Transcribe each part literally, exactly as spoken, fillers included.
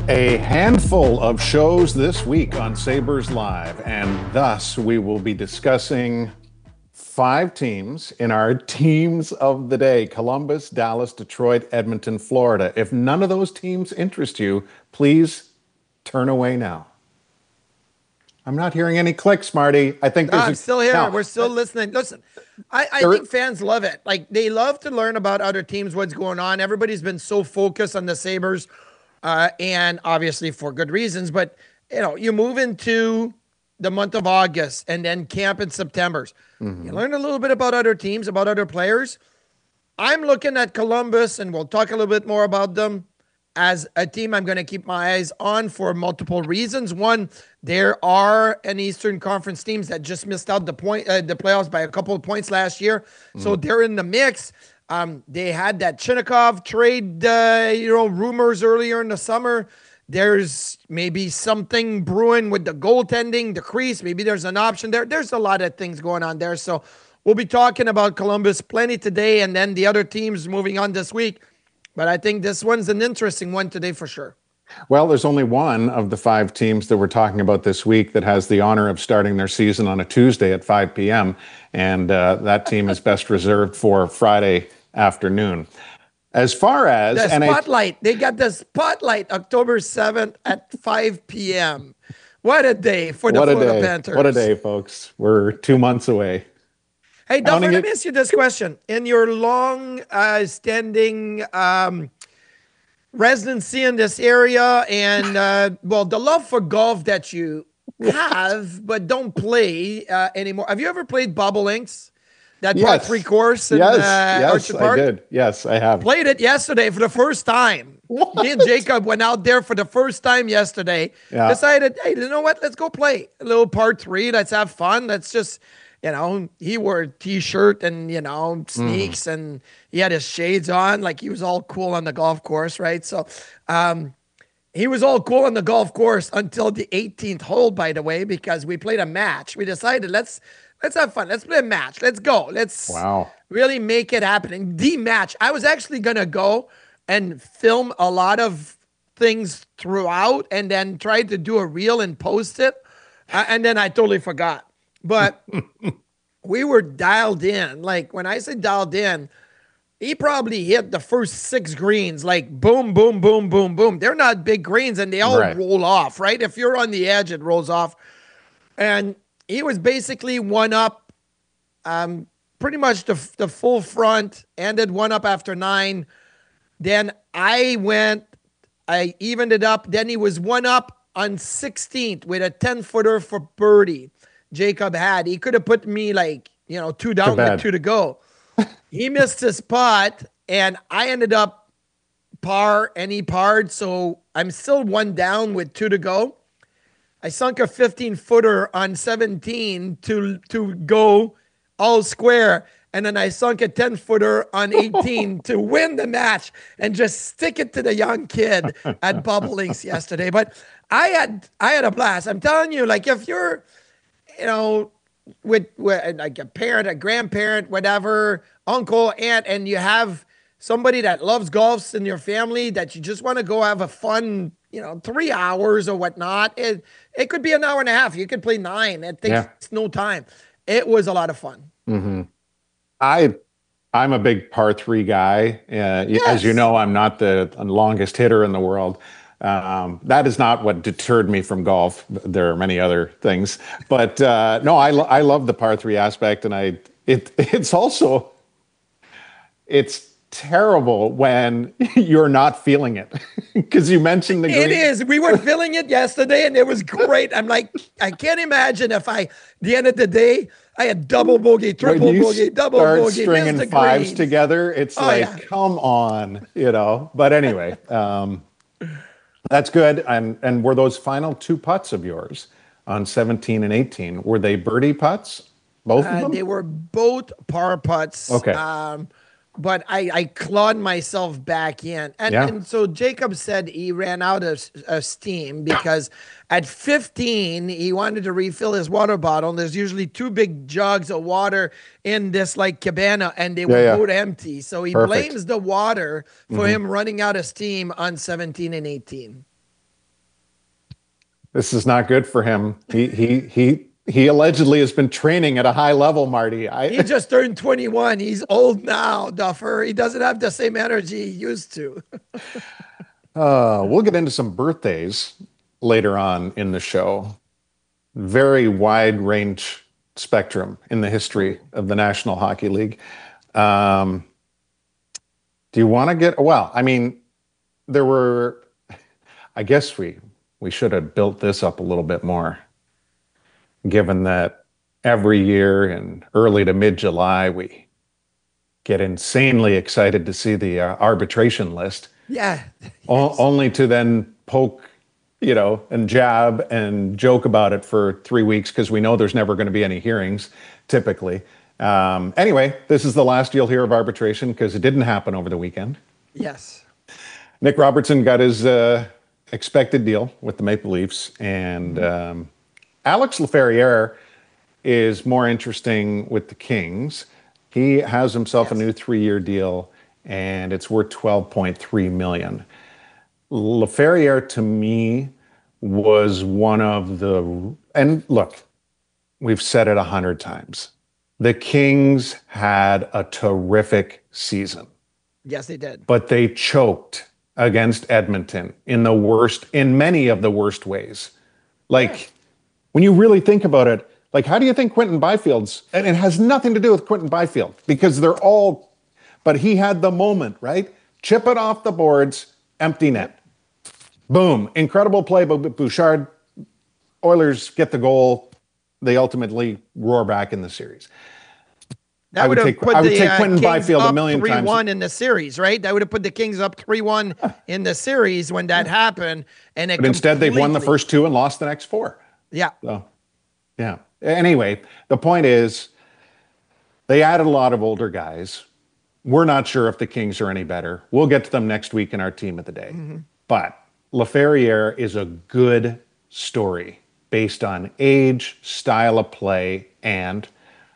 A handful of shows this week on Sabres Live, and thus we will be discussing five teams in our teams of the day: Columbus, Dallas, Detroit, Edmonton, Florida. If none of those teams interest you, please turn away now. I'm not hearing any clicks, Marty. I think No, there's I'm a, still here. no. We're still listening. Listen, I, I There- think fans love it. Like, they love to learn about other teams, what's going on. Everybody's been so focused on the Sabres, uh, and obviously for good reasons. But, you know, you move into the month of August and then camp in September. Mm-hmm. You learn a little bit about other teams, about other players. I'm looking at Columbus, and we'll talk a little bit more about them, as a team I'm going to keep my eyes on for multiple reasons. One, there are an Eastern Conference teams that just missed out the point, uh, the playoffs by a couple of points last year, mm. so they're in the mix. Um, they had that Chinakhov trade, uh, you know, rumors earlier in the summer. There's maybe something brewing with the goaltending, the crease. Maybe there's an option there. There's a lot of things going on there. So we'll be talking about Columbus plenty today, and then the other teams moving on this week. But I think this one's an interesting one today for sure. Well, there's only one of the five teams that we're talking about this week that has the honor of starting their season on a Tuesday at five p.m. And uh, that team is best reserved for Friday afternoon. As far as the and spotlight, I, they got the spotlight October seventh at five p.m. What a day for the Florida day. Panthers. What a day, folks. We're two months away. Hey, Duffer, let me ask you this question. In your long uh, standing um, residency in this area and, uh, well, the love for golf that you have but don't play uh, anymore. Have you ever played Bobble Links? That yes. par three course in yes. uh, yes, Orchard Park? I did. Yes, I have. Played it yesterday for the first time. What? Me and Jacob went out there for the first time yesterday. Yeah. Decided, hey, you know what? Let's go play a little par three. Let's have fun. Let's just... You know, he wore a t-shirt and, you know, sneaks mm. and he had his shades on, like he was all cool on the golf course, right? So um, he was all cool on the golf course until the eighteenth hole, by the way, because we played a match. We decided, let's let's have fun. Let's play a match. Let's go. Let's wow. really make it happen. And the match, I was actually going to go and film a lot of things throughout and then try to do a reel and post it. Uh, and then I totally forgot. But we were dialed in. Like, when I say dialed in, he probably hit the first six greens, like boom, boom, boom, boom, boom. They're not big greens, and they all right. roll off, right? If you're on the edge, it rolls off. And he was basically one up, um, pretty much the, the full front, ended one up after nine. Then I went, I evened it up. Then he was one up on sixteenth with a ten-footer for birdie. Jacob had. He could have put me like, you know, two down with two to go. He missed his putt, and I ended up par, and he parred, so I'm still one down with two to go. I sunk a fifteen-footer on seventeen to, to go all square, and then I sunk a ten-footer on eighteen to win the match and just stick it to the young kid at Bobble Links yesterday. But I had I had a blast. I'm telling you, like, if you're you know, with, with like a parent, a grandparent, whatever, uncle, aunt, and you have somebody that loves golf in your family that you just want to go have a fun, you know, three hours or whatnot. It it could be an hour and a half. You could play nine. It takes yeah. no time. It was a lot of fun. Mm-hmm. I, I'm a big par three guy. Uh, yes. As you know, I'm not the longest hitter in the world. Um, that is not what deterred me from golf. There are many other things, but uh, no, I, lo- I love the par three aspect, and I it it's also it's terrible when you're not feeling it because you mentioned the green. It is. We were feeling it yesterday, and it was great. I'm like, I can't imagine if I, the end of the day, I had double bogey, triple bogey, double start bogey, stringing the fives greens. together. It's oh, like, yeah. come on, you know. But anyway. Um, That's good. And and were those final two putts of yours on seventeen and eighteen, were they birdie putts? Both of Uh, them? they were both par putts. Okay. Um, but I, I clawed myself back in. And, Yeah. and so Jacob said he ran out of, of steam because at fifteen, he wanted to refill his water bottle. And there's usually two big jugs of water in this like cabana, and they were Yeah, yeah. both empty. So he Perfect. blames the water for Mhm. him running out of steam on seventeen and eighteen. This is not good for him. He he he he allegedly has been training at a high level, Marty. I, he just turned twenty-one. He's old now, Duffer. He doesn't have the same energy he used to. uh, we'll get into some birthdays later on in the show. Very wide range spectrum in the history of the National Hockey League. Um, do you want to get, well, I mean, there were, I guess we, we should have built this up a little bit more, given that every year in early to mid-July, we get insanely excited to see the uh, arbitration list. Yeah. O- only to then poke, you know, and jab and joke about it for three weeks because we know there's never going to be any hearings, typically. Um, anyway, this is the last you'll hear of arbitration because it didn't happen over the weekend. Yes. Nick Robertson got his uh, expected deal with the Maple Leafs, and um, Alex Laferriere is more interesting with the Kings. He has himself yes. a new three-year deal, and it's worth twelve point three million dollars. Laferriere, to me, was one of the, and look, we've said it a hundred times. The Kings had a terrific season. Yes, they did. But they choked against Edmonton in the worst, in many of the worst ways. Like, yeah. when you really think about it, like, how do you think Quentin Byfield's, and it has nothing to do with Quentin Byfield, because they're all, but he had the moment, right? Chip it off the boards, empty net. Boom. Incredible play by Bouchard. Oilers get the goal. They ultimately roar back in the series. That I would, would take, put I would the, take uh, Quentin Kings Byfield up a million three one times. three one in the series, right? That would have put the Kings up three one in the series when that happened. And it but instead, they've won the first two and lost the next four. Yeah. So, yeah. Anyway, the point is, they added a lot of older guys. We're not sure if the Kings are any better. We'll get to them next week in our Team of the Day. Mm-hmm. But Laferriere is a good story based on age, style of play, and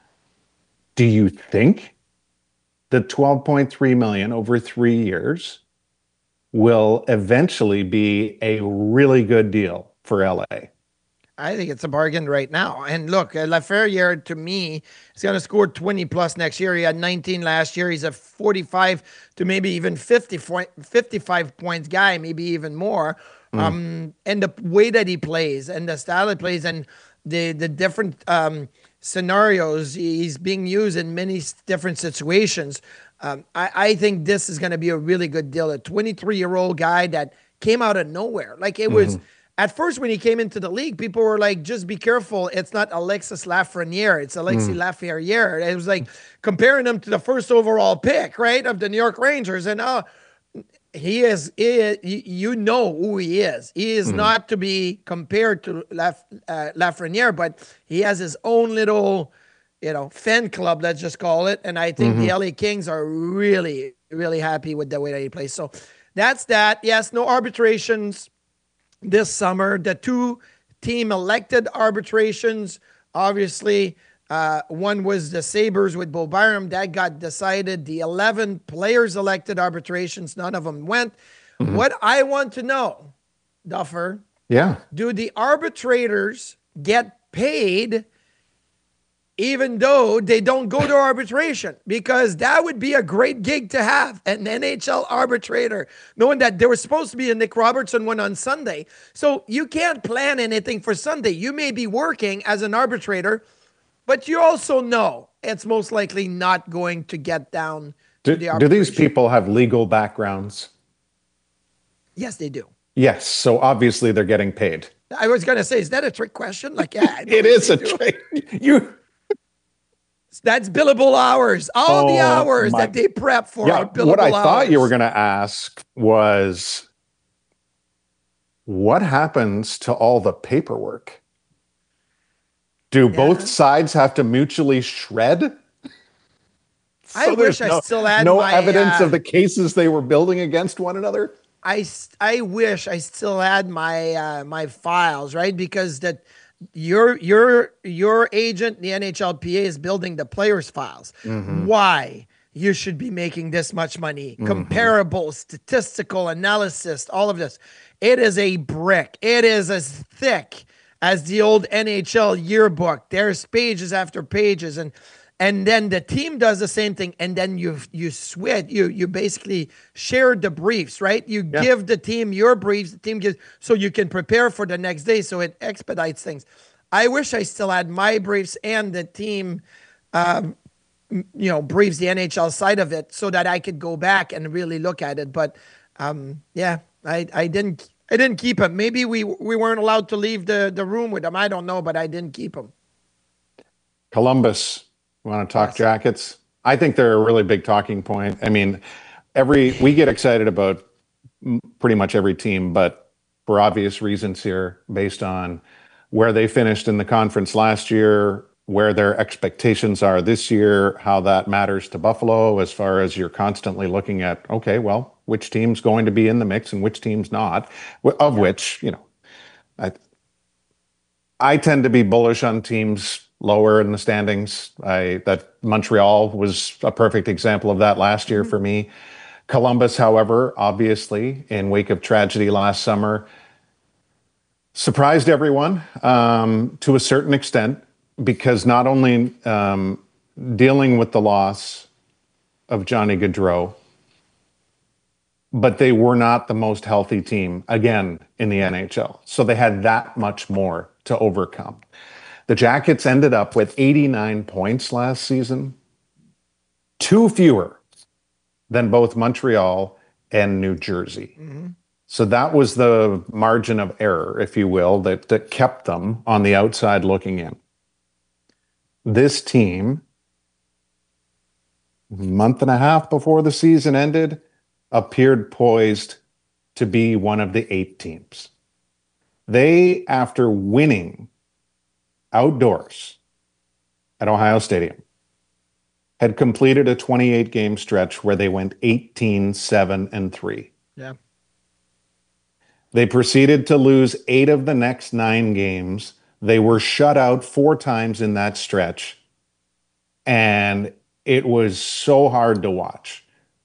do you think that twelve point three million dollars over three years will eventually be a really good deal for L A? I think it's a bargain right now. And look, uh, Laferriere, to me, is going to score twenty plus next year. He had nineteen last year. He's a forty-five to maybe even fifty, fifty-five points guy, maybe even more. Mm. Um, and the way that he plays and the style he plays and the, the different um, scenarios he's being used in many different situations. Um, I, I think this is going to be a really good deal. A twenty-three-year-old guy that came out of nowhere. Like it was... Mm-hmm. At first, when he came into the league, people were like, just be careful. It's not Alexis Lafreniere. It's Alexis mm. Laferriere. It was like comparing him to the first overall pick, right, of the New York Rangers. And uh, he is, he, you know who he is. He is mm. not to be compared to Laf, uh, Lafreniere, but he has his own little, you know, fan club, let's just call it. And I think mm-hmm. the L A Kings are really, really happy with the way that he plays. So that's that. Yes, no arbitrations this summer. The two team elected arbitrations, obviously, uh, one was the Sabres with Bo Byram. That got decided. The eleven players elected arbitrations, none of them went. Mm-hmm. What I want to know, Duffer, yeah, do the arbitrators get paid even though they don't go to arbitration? Because that would be a great gig to have, an N H L arbitrator, knowing that there was supposed to be a Nick Robertson one on Sunday. So you can't plan anything for Sunday. You may be working as an arbitrator, but you also know it's most likely not going to get down do, to the arbitration. Do these people have legal backgrounds? Yes, they do. Yes. So obviously they're getting paid. I was going to say, is that a trick question? Like, yeah. It is a do. trick. You... That's billable hours. All oh, the hours my. that they prep for yeah, are billable what I hours. thought you were going to ask was, what happens to all the paperwork? Do yeah. both sides have to mutually shred? So I wish I no, still had no my, evidence uh, of the cases they were building against one another. I, I wish I still had my uh, my files, right? Because that. Your your your agent, the N H L P A, is building the players' files. Mm-hmm. Why? you should be making this much money. Mhm. Comparable, statistical analysis, all of this. It is a brick. It is as thick as the old N H L yearbook. There's pages after pages, and and then the team does the same thing, and then you you switch. You you basically share the briefs, right? You Yeah. give the team your briefs. The team gives, so you can prepare for the next day. So it expedites things. I wish I still had my briefs and the team, um, you know, briefs, the N H L side of it, so that I could go back and really look at it. But um, yeah, I I didn't I didn't keep them. Maybe we we weren't allowed to leave the the room with them. I don't know, but I didn't keep them. Columbus, you want to talk Yes. Jackets? I think they're a really big talking point. I mean, every we get excited about m- pretty much every team, but for obvious reasons here, based on where they finished in the conference last year, where their expectations are this year, how that matters to Buffalo, as far as you're constantly looking at, okay, well, which team's going to be in the mix and which team's not, wh- of which, you know, I, I tend to be bullish on teams lower in the standings. I that Montreal was a perfect example of that last year for me. Columbus, however, obviously, in wake of tragedy last summer, surprised everyone um, to a certain extent, because not only um, dealing with the loss of Johnny Gaudreau, but they were not the most healthy team again in the N H L. So they had that much more to overcome. The Jackets ended up with eighty-nine points last season, two fewer than both Montreal and New Jersey. Mm-hmm. So that was the margin of error, if you will, that, that kept them on the outside looking in. This team, a month and a half before the season ended, appeared poised to be one of the eight teams. They, after winning outdoors at Ohio Stadium, had completed a twenty-eight game stretch where they went eighteen, seven, and three. Yeah. They proceeded to lose eight of the next nine games. They were shut out four times in that stretch. And it was so hard to watch.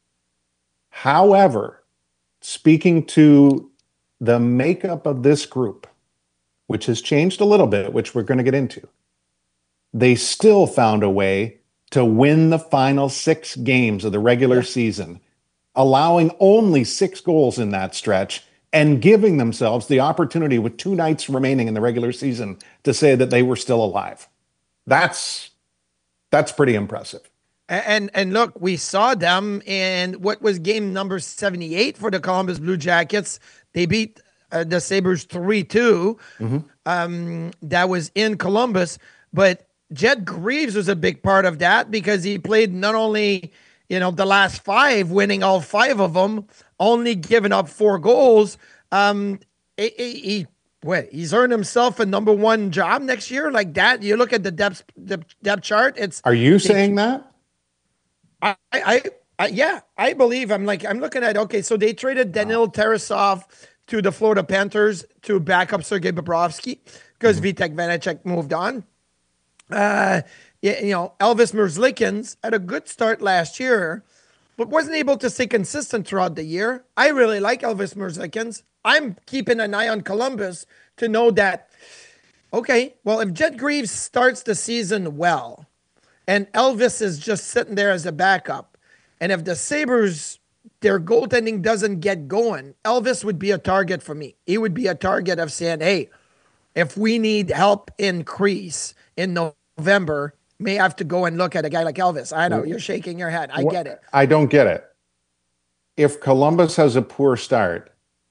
However, speaking to the makeup of this group, which has changed a little bit, which we're going to get into, they still found a way to win the final six games of the regular Yeah. season, allowing only six goals in that stretch and giving themselves the opportunity with two nights remaining in the regular season to say that they were still alive. That's that's pretty impressive. And and look, we saw them in what was game number seventy-eight for the Columbus Blue Jackets. They beat uh, the Sabres three two. Mm-hmm. Um, that was in Columbus. But Jet Greaves was a big part of that because he played not only, you know, the last five, winning all five of them, only giving up four goals. Um, he, he, he Wait, he's earned himself a number one job next year like that. You look at the depth the depth chart. It's Are you saying that? I, I, I, yeah, I believe. I'm like, I'm looking at, okay, so they traded Danil Tarasov to the Florida Panthers to back up Sergei Bobrovsky because Mm-hmm. Vitek Vanacek moved on. Uh, yeah, you know, Elvis Merzlikins had a good start last year, but wasn't able to stay consistent throughout the year. I really like Elvis Merzlikins. I'm keeping an eye on Columbus to know that, okay, well, if Jet Greaves starts the season well, and Elvis is just sitting there as a backup, and if the Sabres, their goaltending doesn't get going, Elvis would be a target for me. He would be a target of saying, hey, if we need help increase in November, may have to go and look at a guy like Elvis. I know, you're shaking your head. I What- get it. I don't get it. If Columbus has a poor start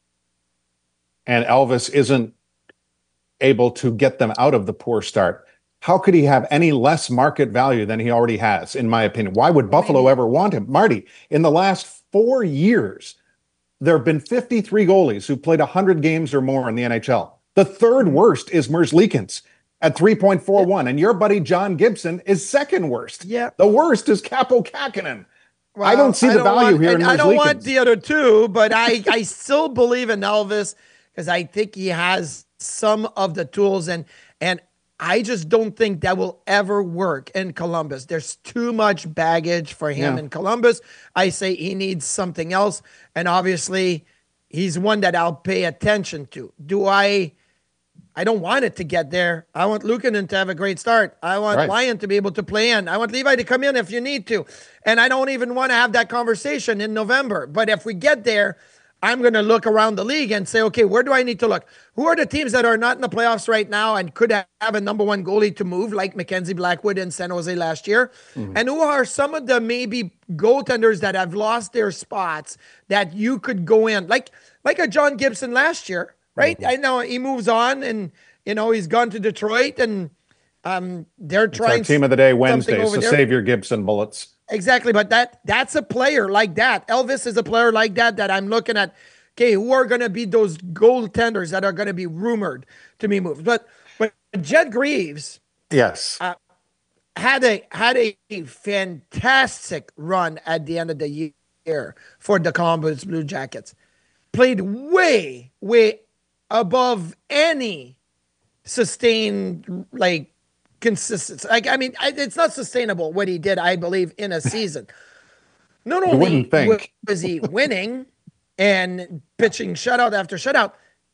and Elvis isn't able to get them out of the poor start, how could he have any less market value than he already has, in my opinion? Why would Buffalo ever want him? Marty, in the last four years, there have been fifty-three goalies who played one hundred games or more in the N H L. The third worst is Merzlikins at three point four one, and your buddy John Gibson is second worst. Yeah. The worst is Capo Kakinen. Well, I don't see the value want, here in and I don't want Merzlikins. the other two, but I, I still believe in Elvis because I think he has some of the tools. And and I just don't think that will ever work in Columbus. There's too much baggage for him Yeah. in Columbus. I say he needs something else. And obviously, he's one that I'll pay attention to. Do I? I don't want it to get there. I want Luukkonen to have a great start. I want Right. Lyon to be able to play in. I want Levi to come in if you need to. And I don't even want to have that conversation in November. But if we get there, I'm going to look around the league and say, okay, where do I need to look? Who are the teams that are not in the playoffs right now and could have a number one goalie to move, like Mackenzie Blackwood in San Jose last year? Mm-hmm. And who are some of the maybe goaltenders that have lost their spots that you could go in? Like, like a John Gibson last year, right? Mm-hmm. I know he moves on and, you know, he's gone to Detroit and um, they're it's trying. Our team of the day Wednesday, so there. save your Gibson bullets. Exactly, but that that's a player like that. Elvis is a player like that that I'm looking at. Okay, who are going to be those goaltenders that are going to be rumored to be moved? But but Jed Greaves, yes, uh, had a had a fantastic run at the end of the year for the Columbus Blue Jackets. Played way way above any sustained like. Consistency. Like, I mean, it's not sustainable what he did, I believe, in a season. Not only was he winning and pitching shutout after shutout,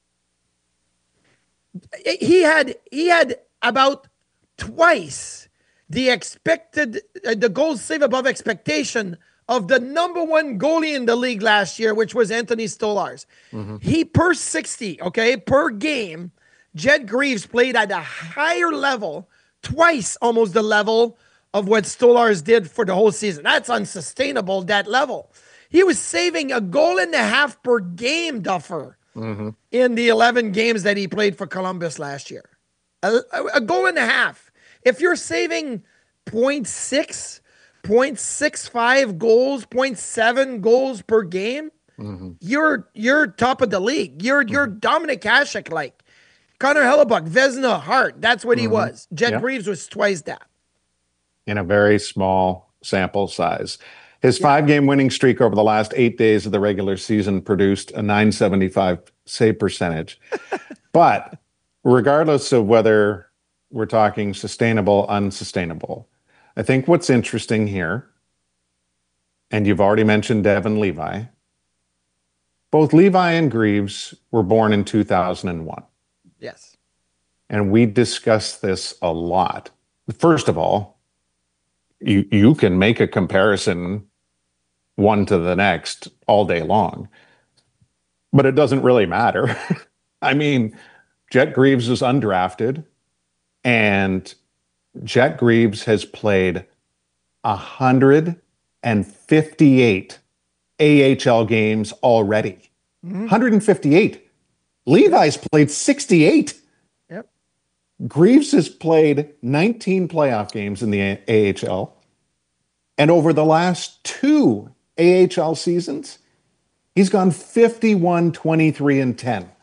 he had he had about twice the expected uh, the goals save above expectation of the number one goalie in the league last year, which was Anthony Stolarz. Mm-hmm. He per sixty, okay, per game, Jed Greaves played at a higher level. Twice almost the level of what Stolarz did for the whole season. That's unsustainable, that level. He was saving a goal and a half per game, Duffer, mm-hmm. in the eleven games that he played for Columbus last year. A, a goal and a half. If you're saving point six, point six five goals, point seven goals per game, mm-hmm. you're you're top of the league. You're, you're mm-hmm. Dominic Hasek-like. Connor Hellebuck, Vezina, Hart, that's what he mm-hmm. was. Jed yep. Greaves was twice that. In a very small sample size. His yeah. five-game winning streak over the last eight days of the regular season produced a nine seventy-five save percentage. But regardless of whether we're talking sustainable, unsustainable, I think what's interesting here, and you've already mentioned Devon Levi, both Levi and Greaves were born in two thousand one. Yes. And we discuss this a lot. First of all, you you can make a comparison one to the next all day long, but it doesn't really matter. I mean, Jet Greaves is undrafted, and Jet Greaves has played one hundred fifty-eight A H L games already. Mm-hmm. one hundred fifty-eight. Levi's played sixty-eight. Yep. Greaves has played nineteen playoff games in the A H L. And over the last two A H L seasons, he's gone fifty-one, twenty-three, and ten.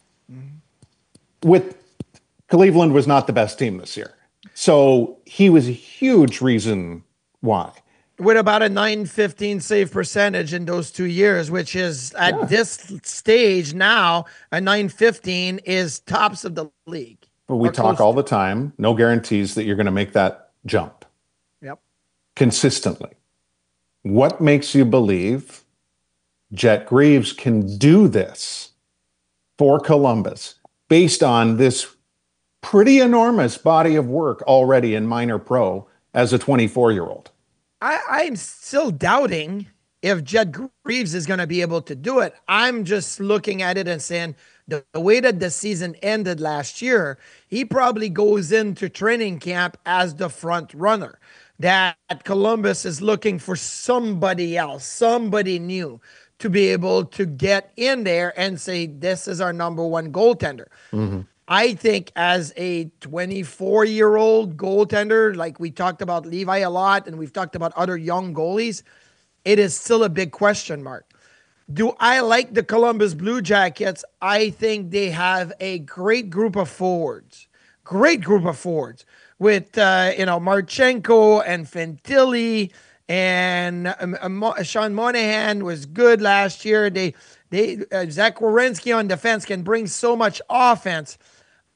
Mm-hmm. With Cleveland was not the best team this year. So he was a huge reason why. With about a nine fifteen save percentage in those two years, which is at yeah. this stage now, a nine fifteen is tops of the league. But we talk all the time, no guarantees that you're going to make that jump. Yep. Consistently. What makes you believe Jet Greaves can do this for Columbus based on this pretty enormous body of work already in minor pro as a twenty-four-year-old? I, I'm still doubting if Jed Greaves is going to be able to do it. I'm just looking at it and saying the, the way that the season ended last year, he probably goes into training camp as the front runner. That Columbus is looking for somebody else, somebody new to be able to get in there and say, this is our number one goaltender. Mm-hmm. I think as a twenty-four-year-old goaltender, like we talked about Levi a lot, and we've talked about other young goalies, it is still a big question mark. Do I like the Columbus Blue Jackets? I think they have a great group of forwards, great group of forwards with, uh, you know, Marchenko and Fantilli and um, um, Sean Monahan was good last year. They, they, uh, Zach Werenski on defense can bring so much offense.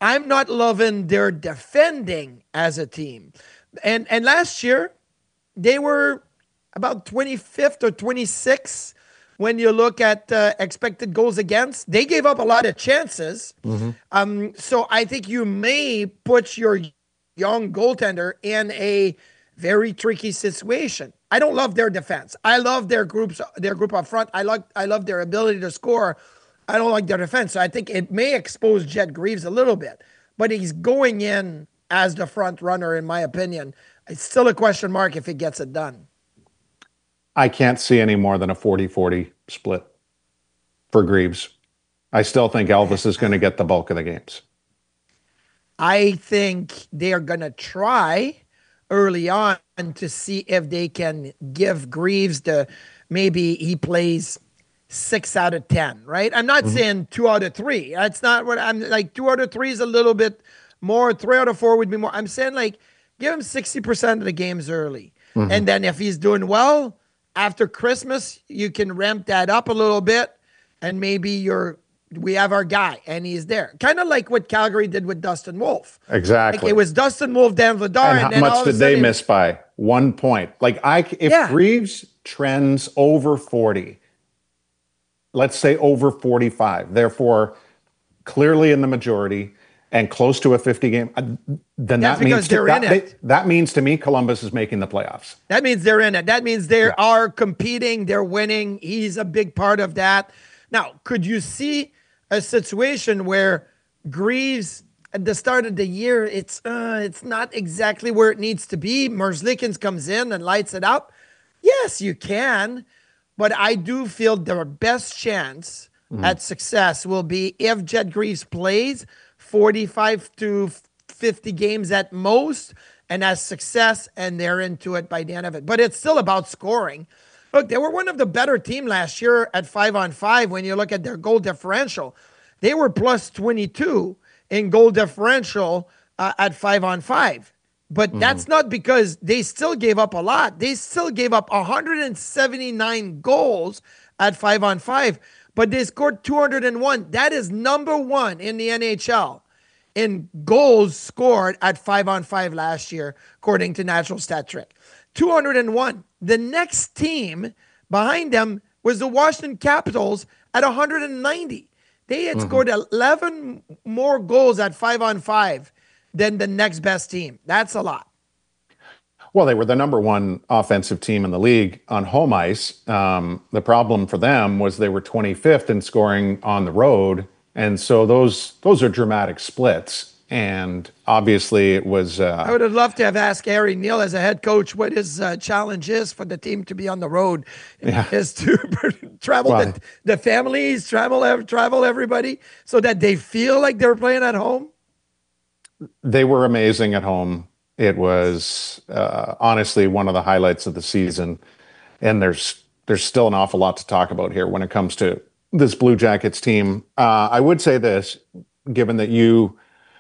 I'm not loving their defending as a team. And and last year, they were about twenty-fifth or twenty-sixth when you look at uh, expected goals against. They gave up a lot of chances. Mm-hmm. Um, so I think you may put your young goaltender in a very tricky situation. I don't love their defense. I love their groups, their group up front. I like, I love their ability to score. I don't like their defense. So I think it may expose Jet Greaves a little bit, but he's going in as the front runner, in my opinion. It's still a question mark if he gets it done. I can't see any more than a forty forty split for Greaves. I still think Elvis is going to get the bulk of the games. I think they are going to try early on to see if they can give Greaves the, maybe he plays six out of ten, right? I'm not mm-hmm. saying two out of three. That's not what I'm like. Two out of three is a little bit more. Three out of four would be more. I'm saying like give him sixty percent of the games early. Mm-hmm. And then if he's doing well after Christmas, you can ramp that up a little bit. And maybe you're, we have our guy and he's there. Kind of like what Calgary did with Dustin Wolf. Exactly. Like it was Dustin Wolf, Dan Vladar. And, and how much did they miss by? One point. Like I, if yeah. Greaves trends over forty, let's say over forty-five, therefore clearly in the majority and close to a fifty game, then That's that means, to, that, they, that means to me Columbus is making the playoffs. That means they're in it. That means they yeah. are competing. They're winning. He's a big part of that. Now, could you see a situation where Greaves at the start of the year, it's uh, it's not exactly where it needs to be. Merzlikins comes in and lights it up. Yes, you can. But I do feel their best chance mm-hmm. at success will be if Jet Greaves plays forty-five to fifty games at most and has success and they're into it by the end of it. But it's still about scoring. Look, they were one of the better team last year at five on five when you look at their goal differential. They were plus twenty-two in goal differential uh, at five on five. But mm-hmm. that's not because they still gave up a lot. They still gave up one hundred seventy-nine goals at five on five, but they scored two hundred one. That is number one in the N H L in goals scored at five on five last year, according to Natural Stat Trick. two hundred one. The next team behind them was the Washington Capitals at one hundred ninety. They had mm-hmm. scored eleven more goals at five on five than the next best team. That's a lot. Well, they were the number one offensive team in the league on home ice. Um, the problem for them was they were twenty-fifth in scoring on the road. And so those those are dramatic splits. And obviously it was... Uh, I would have loved to have asked Harry Neal as a head coach what his uh, challenge is for the team to be on the road. Yeah. Is to travel well, the, the families, travel, travel everybody so that they feel like they're playing at home. They were amazing at home. It was uh, honestly one of the highlights of the season. And there's there's still an awful lot to talk about here when it comes to this Blue Jackets team. Uh, I would say this, given that you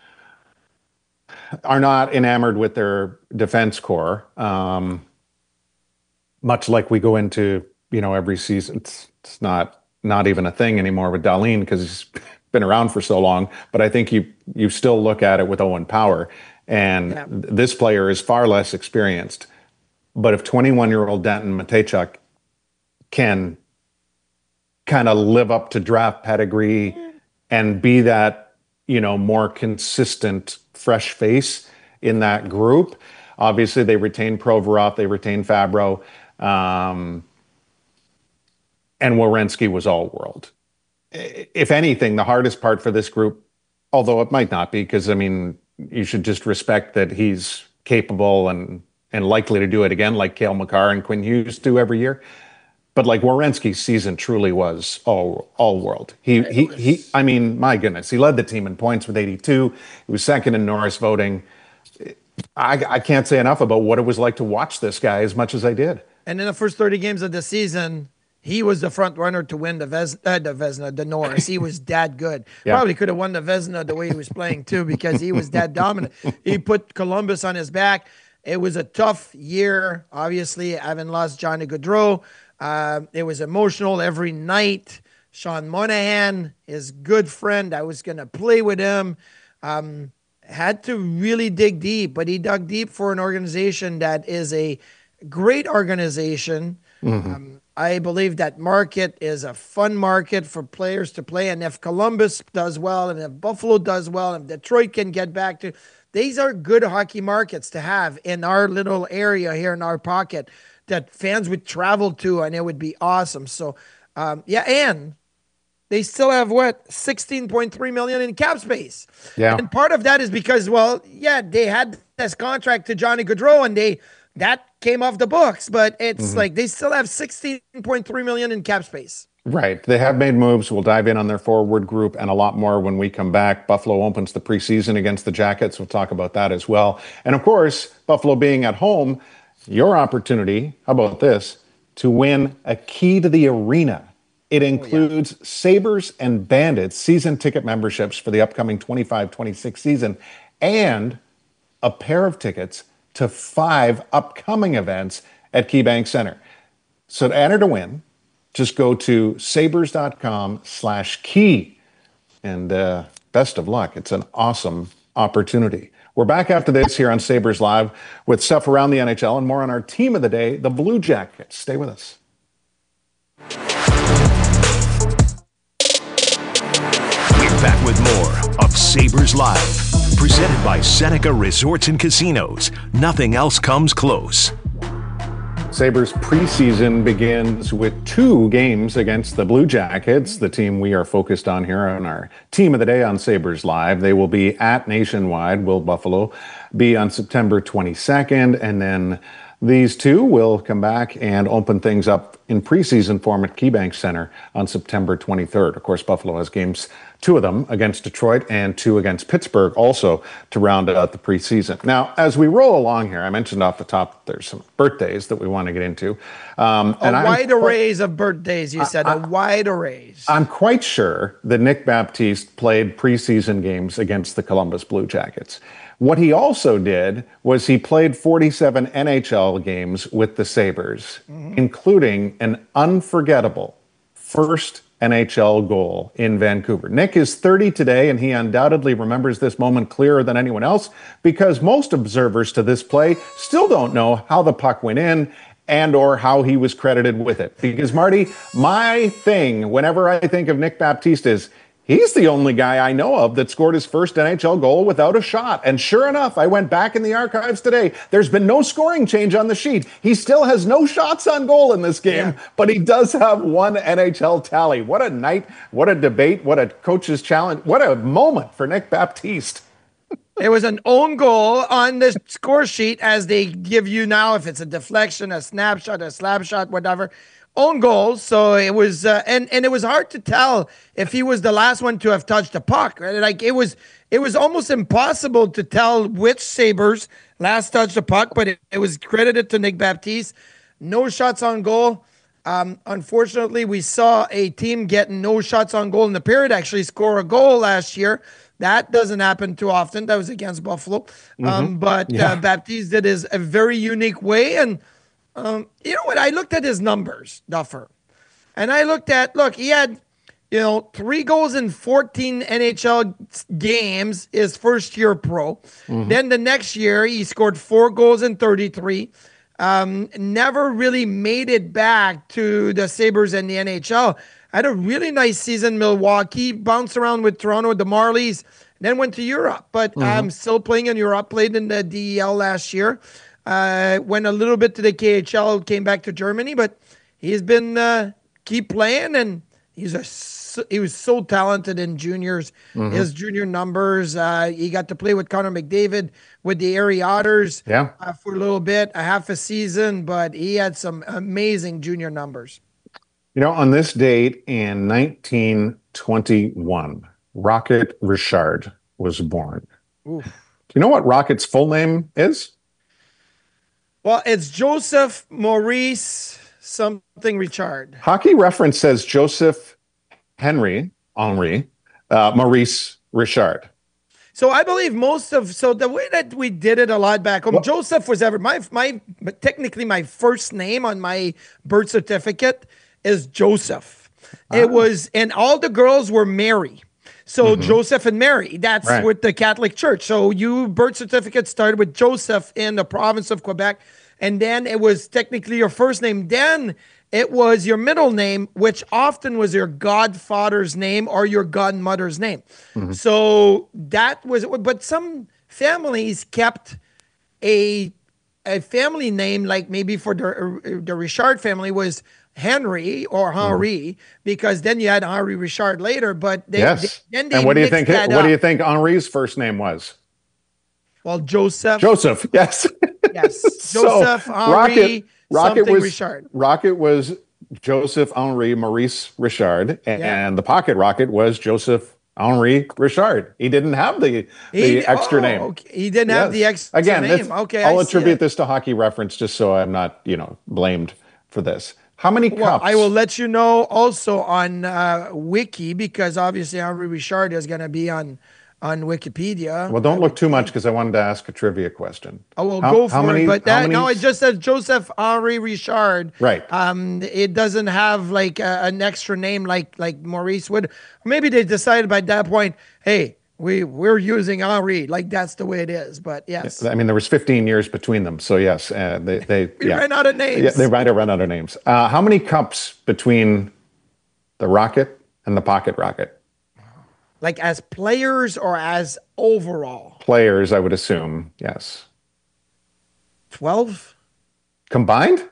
are not enamored with their defense core, um, much like we go into, you know, every season. It's, it's not not even a thing anymore with Dahlin because he's been around for so long. But I think you you still look at it with Owen Power. And yeah. this player is far less experienced. But if twenty-one-year-old Denton Mateychuk can kind of live up to draft pedigree and be that, you know, more consistent, fresh face in that group. Obviously, they retain Provorov, they retain Fabro, um, and Werenski was all world. If anything, the hardest part for this group, although it might not be, because, I mean, you should just respect that he's capable and and likely to do it again, like Cale Makar and Quinn Hughes do every year. But like Werenski's season truly was all all world. He he he. I mean, my goodness, he led the team in points with eighty-two. He was second in Norris voting. I I can't say enough about what it was like to watch this guy as much as I did. And in the first thirty games of the season, he was the front runner to win the Ves uh, the Vezina, the Norris. He was that good. Yeah. Probably could have won the Vezina the way he was playing too, because he was that dominant. He put Columbus on his back. It was a tough year, obviously, having lost Johnny Gaudreau. Uh, it was emotional every night. Sean Monahan, his good friend, I was going to play with him. um, had to really dig deep, but he dug deep for an organization that is a great organization. Mm-hmm. Um, I believe that market is a fun market for players to play. And if Columbus does well, and if Buffalo does well, and Detroit can get back to, these are good hockey markets to have in our little area here in our pocket that fans would travel to, and it would be awesome. So, um, yeah, and they still have what sixteen point three million in cap space. Yeah. And part of that is because, well, yeah, they had this contract to Johnny Gaudreau, and they that came off the books, but it's mm-hmm. like they still have sixteen point three million in cap space. Right. They have made moves. We'll dive in on their forward group and a lot more when we come back. Buffalo opens the preseason against the Jackets. We'll talk about that as well. And of course, Buffalo being at home, your opportunity, how about this, to win a key to the arena. It includes oh, yeah. Sabres and Bandits season ticket memberships for the upcoming twenty-five twenty-six season and a pair of tickets to five upcoming events at KeyBank Center. So to enter to win, just go to sabres.com slash key. And uh, best of luck. It's an awesome opportunity. We're back after this here on Sabres Live with stuff around the N H L and more on our team of the day, the Blue Jackets. Stay with us. We're back with more of Sabres Live, presented by Seneca Resorts and Casinos. Nothing else comes close. Sabres preseason begins with two games against the Blue Jackets, the team we are focused on here on our team of the day on Sabres Live. They will be at Nationwide, will Buffalo be on September twenty-second, and then these two will come back and open things up in preseason form at KeyBank Center on September twenty-third. Of course, Buffalo has games, two of them against Detroit and two against Pittsburgh also to round out the preseason. Now, as we roll along here, I mentioned off the top there's some birthdays that we want to get into. Um, a and wide I'm, arrays of birthdays, you said, I, I, a wide arrays. I'm quite sure that Nick Baptiste played preseason games against the Columbus Blue Jackets. What he also did was he played forty-seven N H L games with the Sabres, mm-hmm. including an unforgettable first N H L goal in Vancouver. Nick is thirty today, and he undoubtedly remembers this moment clearer than anyone else because most observers to this play still don't know how the puck went in and or how he was credited with it. Because, Marty, my thing whenever I think of Nick Baptiste is he's the only guy I know of that scored his first N H L goal without a shot. And sure enough, I went back in the archives today. There's been no scoring change on the sheet. He still has no shots on goal in this game, yeah. but he does have one N H L tally. What a night, what a debate, what a coach's challenge, what a moment for Nick Baptiste. It was an own goal on the score sheet, as they give you now, if it's a deflection, a snapshot, a slap shot, whatever. Own goals, so it was, uh, and and it was hard to tell if he was the last one to have touched the puck. Right? Like it was, it was almost impossible to tell which Sabres last touched the puck, but it, it was credited to Nick Baptiste. No shots on goal. Um, unfortunately, we saw a team getting no shots on goal in the period actually score a goal last year. That doesn't happen too often. That was against Buffalo, mm-hmm. um, but yeah. uh, Baptiste did his a very unique way. And Um, you know what? I looked at his numbers, Duffer, and I looked at, look, he had, you know, three goals in fourteen N H L games his first year pro. Mm-hmm. Then the next year, he scored four goals in thirty-three. Um, never really made it back to the Sabres and the N H L. Had a really nice season in Milwaukee, bounced around with Toronto, the Marlies, then went to Europe. But mm-hmm. I'm um, still playing in Europe, played in the D E L last year. Uh, went a little bit to the K H L, came back to Germany, but he's been uh, keep playing, and he's a he was so talented in juniors. Mm-hmm. His junior numbers, uh, he got to play with Connor McDavid with the Erie Otters yeah. uh, for a little bit, a half a season, but he had some amazing junior numbers. You know, on this date in nineteen twenty-one, Rocket Richard was born. Oof. Do you know what Rocket's full name is? Well, it's Joseph Maurice something Richard. Hockey Reference says Joseph Henry, Henri, uh, Maurice Richard. So I believe most of, so the way that we did it a lot back home, well, Joseph was ever, my, my, technically my first name on my birth certificate is Joseph. Ah. It was, and all the girls were Mary. So Mhm. Joseph and Mary, that's Right. with the Catholic Church. So you birth certificate started with Joseph in the province of Quebec, and then it was technically your first name. Then it was your middle name, which often was your godfather's name or your godmother's name. Mhm. So that was, but some families kept a a family name, like maybe for the the Richard family was Henry or Henri, because then you had Henri Richard later. But they, they Yes. then they And what do you mixed think? that What up. do you think Henri's first name was? Well, Joseph. Joseph. Yes. Yes. So, Joseph Henri Rocket, Rocket something was Richard. Rocket was Joseph Henri Maurice Richard, and Yeah. the Pocket Rocket was Joseph Henri Richard. He didn't have the He- the extra oh, name. okay. He didn't have the extra Again, name. it's- Okay, I'll I see attribute it. this to hockey reference, just so I'm not, you know, blamed for this. How many Well, cups? I will let you know also on uh, Wiki, because obviously Henri Richard is going to be on on Wikipedia. Well, don't look too much, because I wanted to ask a trivia question. I will How- go how for many- it, but how that many- no, it just says Joseph Henri Richard. Right. Um, it doesn't have like a, an extra name like like Maurice would. Maybe they decided by that point, hey, we we're using Henri, like that's the way it is. But yes, I mean, there was fifteen years between them, so yes, uh, they they we yeah. ran out of names. Yeah, they might have run out of names. Uh, how many cups between the Rocket and the Pocket Rocket? Like as players or as overall? Players, I would assume, yes. twelve? Combined?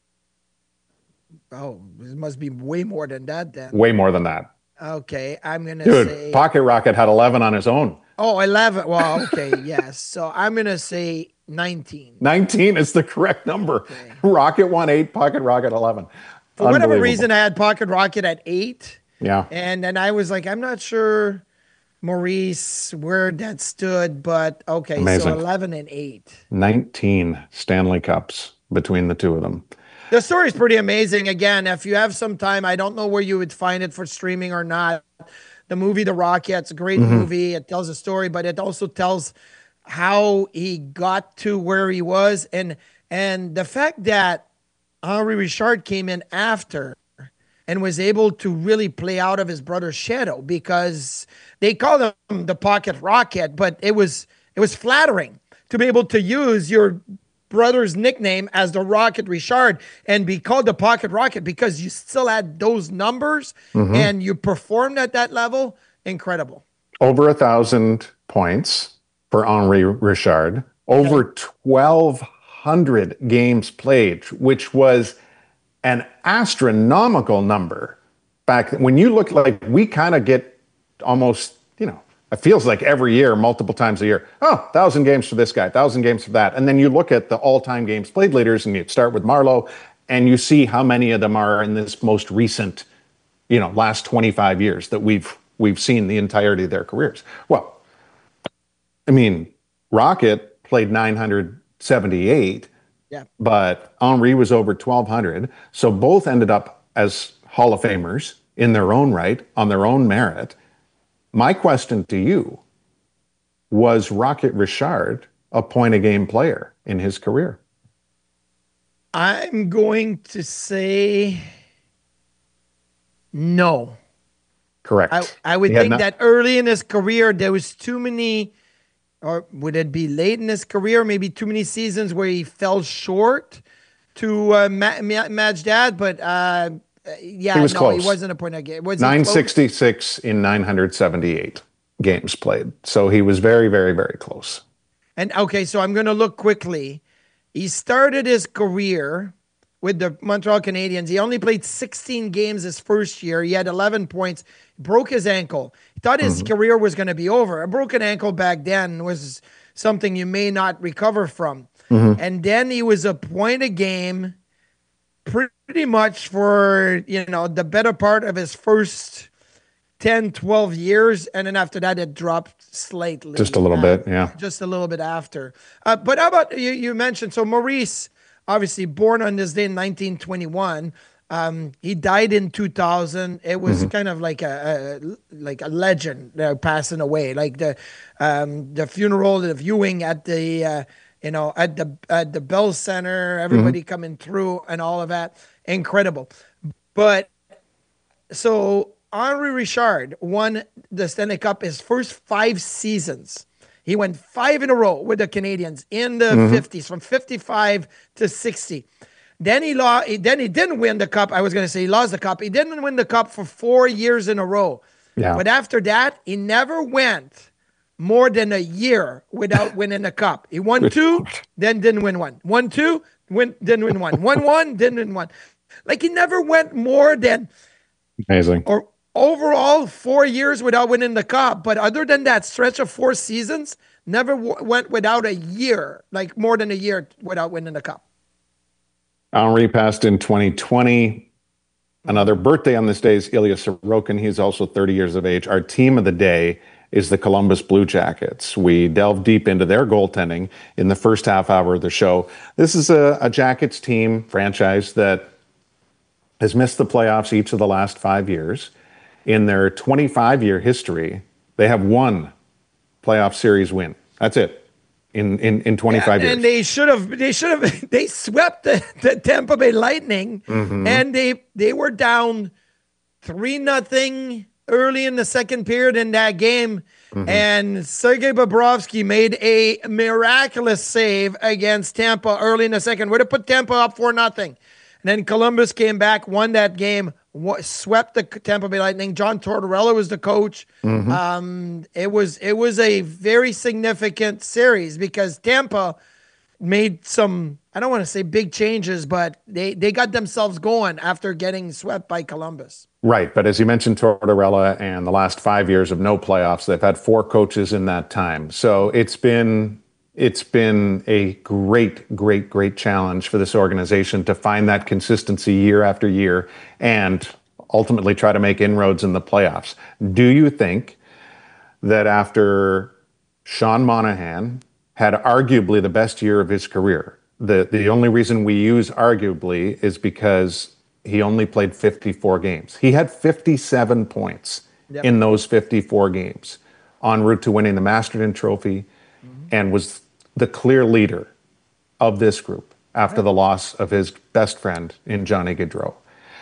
Oh, it must be way more than that then. Way more than that. Okay, I'm going to Dude, say. Pocket Rocket had eleven on his own. Oh, eleven. Well, okay, yes. So I'm going to say nineteen. nineteen is the correct number. Rocket won eight, Pocket Rocket eleven. For whatever Unbelievable. reason, I had Pocket Rocket at eight. Yeah. And then I was like, I'm not sure, Maurice, where that stood, but okay, Amazing. so eleven and eight. nineteen Stanley Cups between the two of them. The story is pretty amazing. Again, if you have some time, I don't know where you would find it for streaming or not. The movie The Rocket's a great Mm-hmm. movie. It tells a story, but it also tells how he got to where he was, and and the fact that Henri Richard came in after and was able to really play out of his brother's shadow, because they called him the Pocket Rocket, but it was it was flattering to be able to use your brother's nickname as the Rocket Richard and be called the Pocket Rocket because you still had those numbers and you performed at that level. Incredible. Over a thousand points for Henri Richard. Over twelve hundred games played, which was an astronomical number back when you look, like we kind of get almost, you know, it feels like every year, multiple times a year, oh, thousand games for this guy, thousand games for that. And then you look at the all-time games played leaders and you start with Marleau and you see how many of them are in this most recent, you know, last twenty-five years that we've we've seen the entirety of their careers. Well, I mean, Rocket played nine hundred seventy-eight, Yeah. but Henri was over twelve hundred. So both ended up as Hall of Famers in their own right, on their own merit. My question to you, was Rocket Richard a point a game player in his career? I'm going to say no. Correct. I, I would He had think not- that early in his career, there was too many, or would it be late in his career, maybe too many seasons where he fell short to uh, ma- ma- match that. But uh, yeah, He was no, close. he wasn't a point a game. Was he close? nine sixty-six in nine hundred seventy-eight games played. So he was very, very, very close. And okay, so I'm going to look quickly. He started his career with the Montreal Canadiens. He only played sixteen games his first year. He had eleven points, broke his ankle. He thought his career was going to be over. A broken ankle back then was something you may not recover from. And then he was a point a game pretty much for, you know, the better part of his first ten, twelve years. And then after that, it dropped slightly. Just a little Uh, bit, yeah. Just a little bit after. Uh, but how about you, you mentioned, so Maurice, obviously born on this day in nineteen twenty-one. Um, he died in two thousand. It was kind of like a, a like a legend uh, passing away. Like the um, the funeral, the viewing at the uh, you know at the at the Bell Center, everybody coming through and all of that, incredible. But so Henri Richard won the Stanley Cup his first five seasons. He went five in a row with the Canadiens in the mm-hmm. fifties, from fifty-five to sixty. Then he lost. Then he didn't win the cup. I was going to say he lost the cup. He didn't win the cup for four years in a row. Yeah. But after that, he never went more than a year without winning the cup. He won two, then didn't win one. Won two, win, didn't win one. Won one, didn't win one. Like he never went more than amazing or overall four years without winning the cup. But other than that stretch of four seasons, never w- went without a year, like more than a year without winning the cup. Henri passed in twenty twenty. Another birthday on this day is Ilya Sorokin. He's also thirty years of age. Our team of the day is the Columbus Blue Jackets. We delve deep into their goaltending in the first half hour of the show. This is a, a Jackets team franchise that has missed the playoffs each of the last five years. In their twenty-five-year history, they have one playoff series win. That's it. In, in, in twenty-five yeah, years. And they should have, they should have, they swept the, the Tampa Bay Lightning mm-hmm. and they, they were down three nothing early in the second period in that game. Mm-hmm. And Sergei Bobrovsky made a miraculous save against Tampa early in the second. Would have put Tampa up four nothing. And then Columbus came back, won that game, swept the Tampa Bay Lightning. John Tortorella was the coach. Mm-hmm. Um, it was it was a very significant series because Tampa made some, I don't want to say big changes, but they, they got themselves going after getting swept by Columbus. Right, but as you mentioned, Tortorella and the last five years of no playoffs, they've had four coaches in that time. So it's been... It's been a great, great, great challenge for this organization to find that consistency year after year and ultimately try to make inroads in the playoffs. Do you think that after Sean Monahan had arguably the best year of his career, the, the only reason we use arguably is because he only played fifty-four games. He had fifty-seven points yep. in those fifty-four games, en route to winning the Masterton Trophy, mm-hmm. and was the clear leader of this group after the loss of his best friend in Johnny Gaudreau.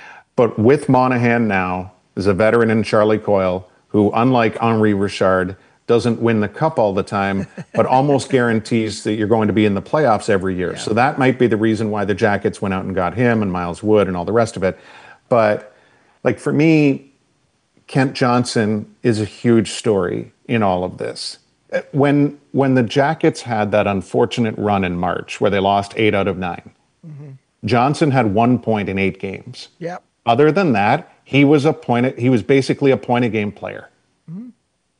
But with Monahan now, is a veteran in Charlie Coyle, who, unlike Henri Richard, doesn't win the cup all the time, but almost guarantees that you're going to be in the playoffs every year. Yeah. So that might be the reason why the Jackets went out and got him and Miles Wood and all the rest of it. But like for me, Kent Johnson is a huge story in all of this. When when the Jackets had that unfortunate run in March where they lost eight out of nine, mm-hmm. Johnson had one point in eight games. Yep. Other than that, he was a point. He was basically a point a game player. Mm-hmm.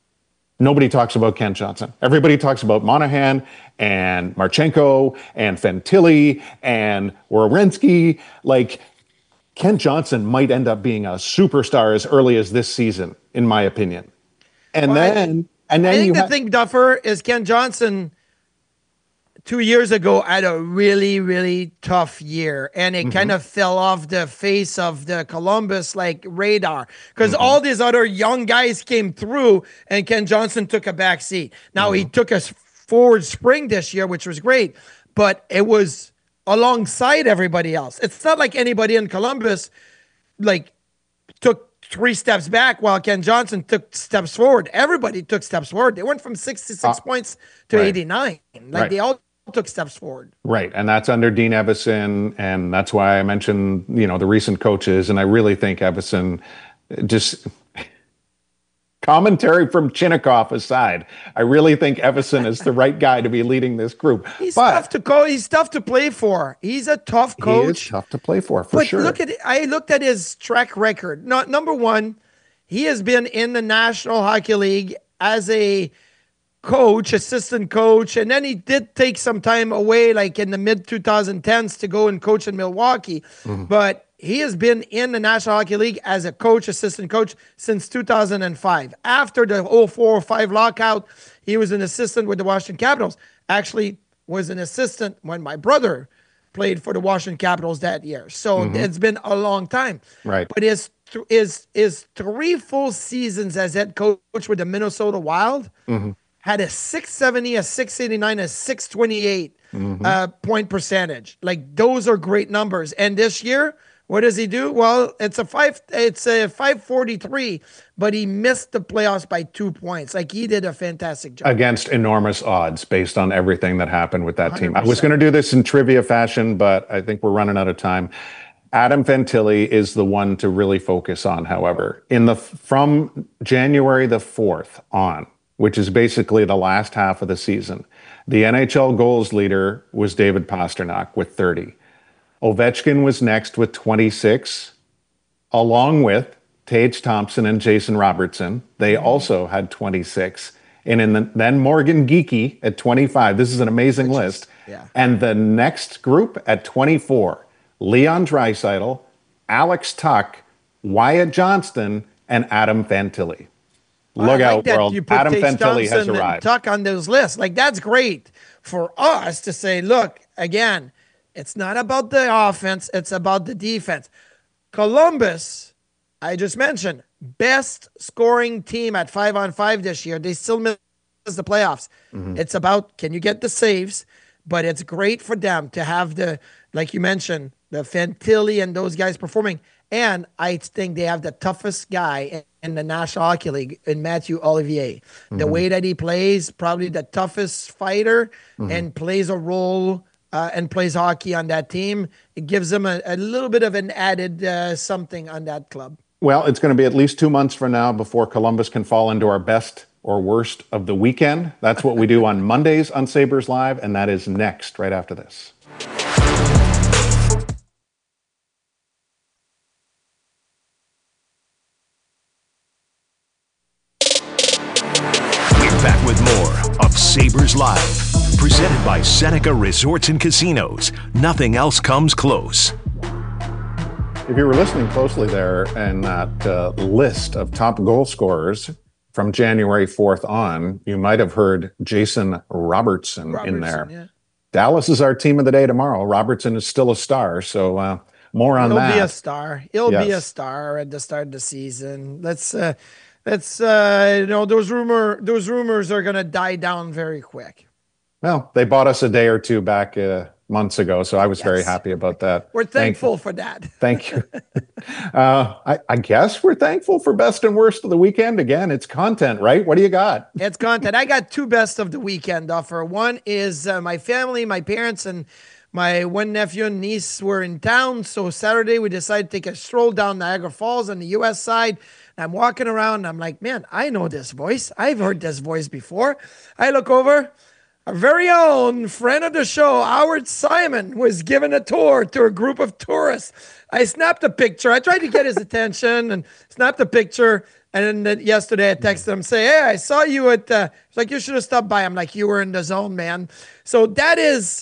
Nobody talks about Kent Johnson. Everybody talks about Monahan and Marchenko and Fantilli and Werenski. Like Kent Johnson might end up being a superstar as early as this season, in my opinion. And well, then. I- And then I think you the ha- thing, Duffer, is Ken Johnson two years ago had a really, really tough year. And it mm-hmm. kind of fell off the face of the Columbus like radar. Because mm-hmm. all these other young guys came through and Ken Johnson took a back seat. Now, mm-hmm. he took us forward spring this year, which was great. But it was alongside everybody else. It's not like anybody in Columbus like took three steps back while Ken Johnson took steps forward. Everybody took steps forward. They went from sixty-six uh, points to right. eighty-nine. Like right. they all took steps forward. Right. And that's under Dean Evason. And that's why I mentioned, you know, the recent coaches. And I really think Evason just commentary from Chinnikov aside, I really think Evason is the right guy to be leading this group. He's but, tough to co- He's tough to play for. He's a tough coach. He is tough to play for, for but sure. Look at it. I looked at his track record. No, number one, he has been in the National Hockey League as a coach, assistant coach, and then he did take some time away, like in the mid twenty tens, to go and coach in Milwaukee. Mm-hmm. But he has been in the National Hockey League as a coach, assistant coach, since two thousand five. After the oh four oh five lockout, he was an assistant with the Washington Capitals. Actually, was an assistant when my brother played for the Washington Capitals that year. So mm-hmm. it's been a long time. Right. But his is is three full seasons as head coach with the Minnesota Wild mm-hmm. had a six seventy, a six eighty-nine, a six twenty-eight mm-hmm. uh, point percentage. Like those are great numbers. And this year What does he do? Well, it's a five. It's a five forty-three, but he missed the playoffs by two points. Like he did a fantastic job against enormous odds, based on everything that happened with that team. one hundred percent. I was going to do this in trivia fashion, but I think we're running out of time. Adam Fantilli is the one to really focus on. However, in the from January the fourth on, which is basically the last half of the season, the N H L goals leader was David Pastrnak with thirty. Ovechkin was next with twenty-six, along with Tage Thompson and Jason Robertson. They also had twenty-six. And in the, then Morgan Geekie at twenty-five. This is an amazing Which list. Is, yeah. And the next group at twenty-four, Leon Draisaitl, Alex Tuch, Wyatt Johnston, and Adam Fantilli. Look like out, that world. you put Adam Tage Fantilli has Thompson arrived. And Tuch on those lists. Like, that's great for us to say, look, again, it's not about the offense. It's about the defense. Columbus, I just mentioned, best scoring team at five on five this year. They still miss the playoffs. Mm-hmm. It's about, can you get the saves? But it's great for them to have the, like you mentioned, the Fantilli and those guys performing. And I think they have the toughest guy in the National Hockey League in Matthew Olivier. Mm-hmm. The way that he plays, probably the toughest fighter, mm-hmm. and plays a role uh, and plays hockey on that team. It gives them a, a little bit of an added uh, something on that club. Well, it's going to be at least two months from now before Columbus can fall into our best or worst of the weekend. That's what we do on Mondays on Sabres Live, and that is next, right after this. We're back with more of Sabres Live, presented by Seneca Resorts and Casinos. Nothing else comes close. If you were listening closely there and that uh, list of top goal scorers from January fourth on, you might have heard Jason Robertson, Robertson in there. Yeah. Dallas is our team of the day tomorrow. Robertson is still a star, so uh, more on He'll that. He'll be a star. He'll yes. be a star at the start of the season. Let's, uh, let's, uh, you know, those rumor, those rumors are gonna die down very quick. Well, they bought us a day or two back uh, months ago, so I was yes. very happy about that. We're thankful Thank, for that. Thank you. uh, I, I guess we're thankful for best and worst of the weekend. Again, it's content, right? What do you got? It's content. I got two best of the weekend offer. One is uh, my family, my parents, and my one nephew and niece were in town. So Saturday, we decided to take a stroll down Niagara Falls on the U S side. I'm walking around, and I'm like, man, I know this voice. I've heard this voice before. I look over. Our very own friend of the show, Howard Simon, was giving a tour to a group of tourists. I snapped a picture. I tried to get his attention and snapped a picture. And then yesterday I texted him, say, hey, I saw you at, uh, it's like, you should have stopped by. I'm like, you were in the zone, man. So that is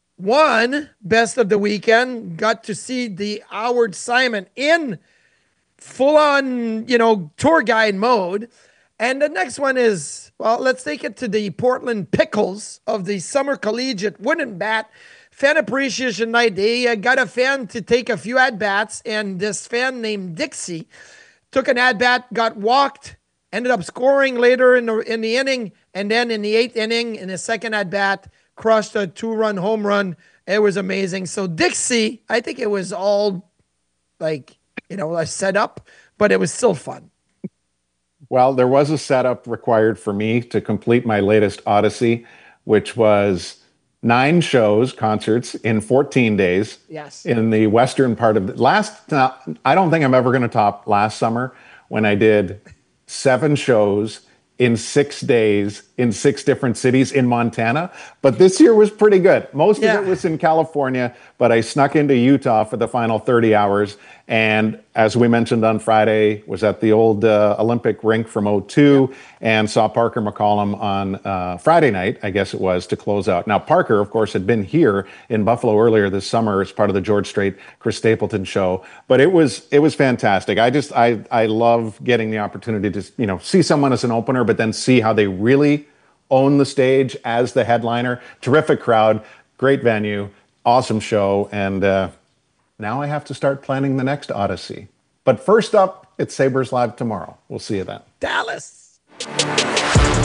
one best of the weekend. Got to see the Howard Simon in full on, you know, tour guide mode. And the next one is, well, let's take it to the Portland Pickles of the Summer Collegiate Wooden Bat Fan Appreciation Night. They uh, got a fan to take a few at-bats, and this fan named Dixie took an at-bat, got walked, ended up scoring later in the, in the inning, and then in the eighth inning, in his second at-bat, crushed a two-run home run. It was amazing. So Dixie, I think it was all, like, you know, a setup, but it was still fun. Well, there was a setup required for me to complete my latest odyssey, which was nine shows, concerts in fourteen days. Yes. In the western part of the last, uh, I don't think I'm ever going to top last summer when I did seven shows in six days in six different cities in Montana. But this year was pretty good. Most yeah. of it was in California, but I snuck into Utah for the final thirty hours. And as we mentioned on Friday, was at the old uh, Olympic rink from oh two yeah. and saw Parker McCollum on uh, Friday night, I guess it was, to close out. Now, Parker, of course, had been here in Buffalo earlier this summer as part of the George Strait, Chris Stapleton show. But it was it was fantastic. I just, I, I love getting the opportunity to, you know, see someone as an opener, but then see how they really own the stage as the headliner. Terrific crowd, great venue, awesome show. And uh, now I have to start planning the next Odyssey. But first up, it's Sabres Live tomorrow. We'll see you then. Dallas.